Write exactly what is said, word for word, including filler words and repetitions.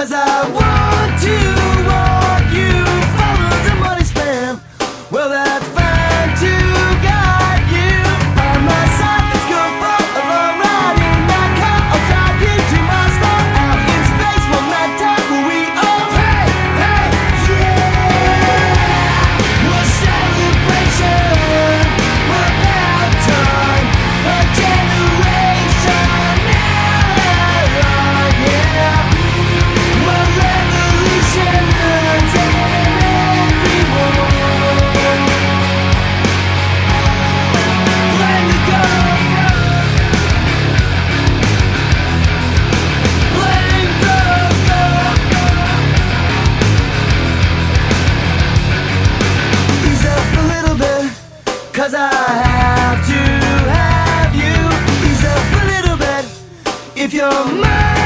Cause I want to walk you, follow the money spent. Well, that's fine to guide you. On my side, let's go for a long ride in that car. I'll drive you to my star out in space. One night time will we all hey, hey, yeah. We're celebration, we're about time, a generation now, yeah. We're revolutions and everyone. Plan to go, plan to go. Ease up a little bit, cause I have to have you. Ease up a little bit, if you're mine.